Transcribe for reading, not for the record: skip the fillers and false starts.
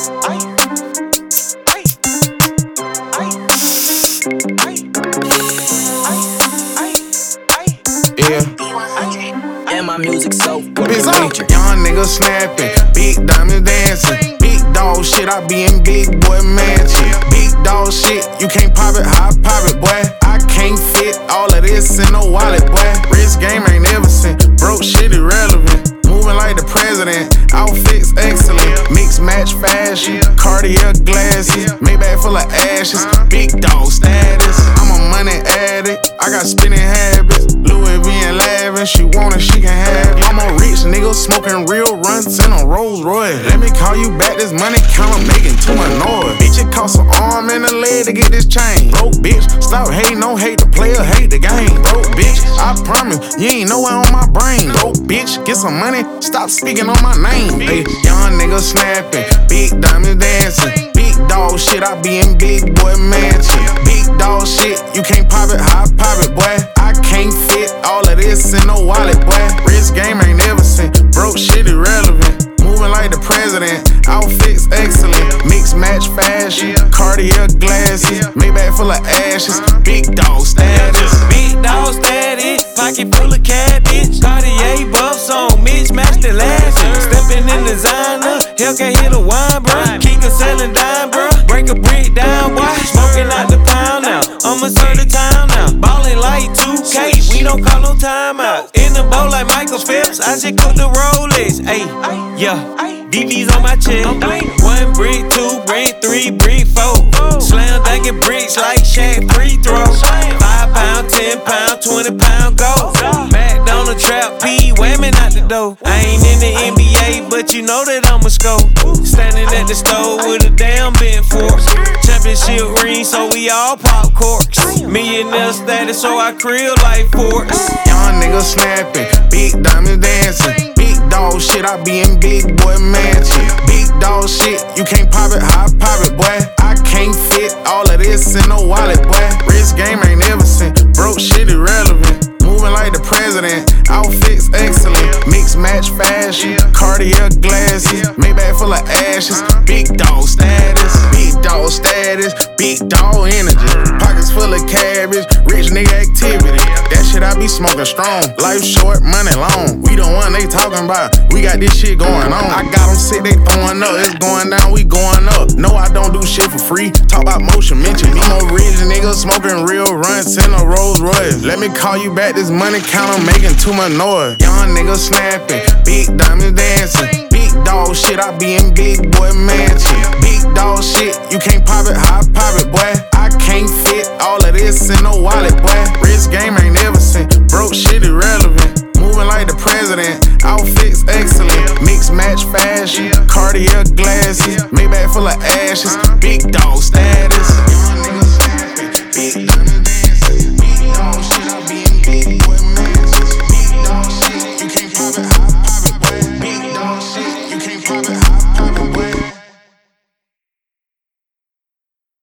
And my music so fucking young nigga snapping, big diamonds dancing, big dog shit, I be in big boy mansion. Big dog shit, you can't pop it, how I pop it, boy. I can't fit all of this in no wallet, boy. Wrist game ain't never seen, broke shit irrelevant. Moving like the president, outfits excellent. Mix match fashion, Cartier glasses, Maybach full of ashes, big dog status. I'm a money addict, I got spending habits. Louis V and lavish, she want it, she can have it. I'm a rich nigga smoking real runs in a Rolls Royce. Let me call you back, this money counter making too much noise. Bitch, it costs an arm and a leg to get this chain. Broke bitch, stop hating, don't hate the player, hate the game. Broke bitch, I promise, you ain't nowhere on my brain. Broke bitch, get some money, stop speaking on my name. Hey, young nigga snapping, big diamonds dancing, big dog shit, I be in big boy mansion. Big dog shit, you can't pop it, how I pop it, boy. I can't fit all of this in no wallet, boy. Wrist game ain't never seen, broke shit irrelevant. Moving like the president, outfits excellent. Mix match fashion, Cartier glasses, Maybach full of ashes, big dog status. Big dog status, pocket full of cabbage. Cartier buffs on, Mitch match the lashes. Stepping in designer, hell can't hit a wine, bruh. King of selling dime, bruh. Break a brick down, boy. Smoking out the pound now. I'ma serve the town now. Ballin' like 2K, we don't call no timeout. In the bowl like Michael Phelps, I just cook the Rolex. Ayy, yeah. DB's on my chest. 1 brick, 2 brick, 3 brick, 4. Slam dunking bricks like Shaq free throw. 5 pound, 10 pound, 20 pound gold. Back down the trap, P, whamming out the door. I ain't in the NBA, but you know that I'ma score. Standing at the stove with a damn bent fork. Championship ring, so we all pop corks. Millionaire status, so I crib like forks. Young nigga snapping, big diamonds dancing, big dog shit, I be in big boy mansion. Big dog shit, you can't pop it, how I pop it, boy. I can't fit all of this in no wallet, boy. Wrist game ain't never seen, broke shit irrelevant. Moving like the president, outfits excellent. Mix match fashion, Cartier glasses, Maybach full of ashes, big dog status. Big dog status, big dog energy. Pockets full of cabbage, rich nigga activity. That shit I be smoking strong. Life short, money long. We the one they talking about, we got this shit going on. I got them sick, they throwing up. It's going down, we going up. No, I don't do shit for free. Talk about motion, mention me. I'm a rich nigga smoking real runs in a Rolls Royce. Let me call you back, this money counter making too much noise. Young nigga snapping, big diamonds dancing, big dog shit, I be in big boy mansion. Big dog shit, you can't pop it, how I pop it, boy. I can't fit all of this in no wallet, boy. Wrist game ain't never seen, broke shit irrelevant. Moving like the president, outfits excellent. Mix match fashion, Cartier glasses, Maybach full of ashes, big dog status. Young nigga snapping, big